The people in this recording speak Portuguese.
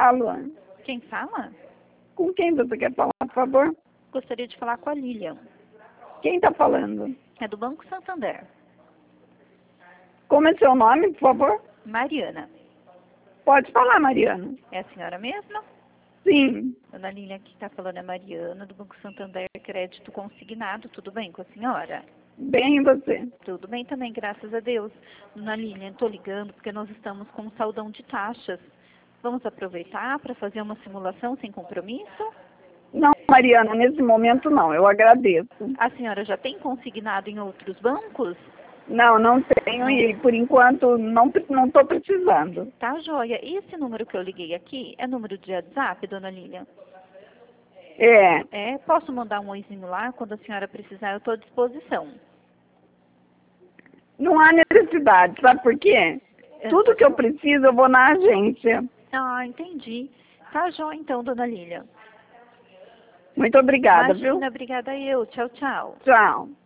Alô? Quem fala? Com quem você quer falar, por favor? Gostaria de falar com a Lilian. Quem está falando? É do Banco Santander. Como é seu nome, por favor? Mariana. Pode falar, Mariana. É a senhora mesma? Sim. Dona Lilian, aqui está falando é Mariana, do Banco Santander, crédito consignado. Tudo bem com a senhora? Bem, e você? Tudo bem também, graças a Deus. Dona Lilian, estou ligando porque nós estamos com um saldão de taxas. Vamos aproveitar para fazer uma simulação sem compromisso? Não, Mariana, nesse momento não. Eu agradeço. A senhora já tem consignado em outros bancos? Não, não tenho e por enquanto não estou precisando. Tá, joia. E esse número que eu liguei aqui é número de WhatsApp, Dona Lilian? É. Posso mandar um oizinho lá? Quando a senhora precisar, eu estou à disposição. Não há necessidade, sabe por quê? Tudo que eu preciso eu vou na agência. Ah, entendi. Tá, joia então, Dona Lilian. Muito obrigada, Imagina, viu? obrigada eu. Tchau, tchau. Tchau.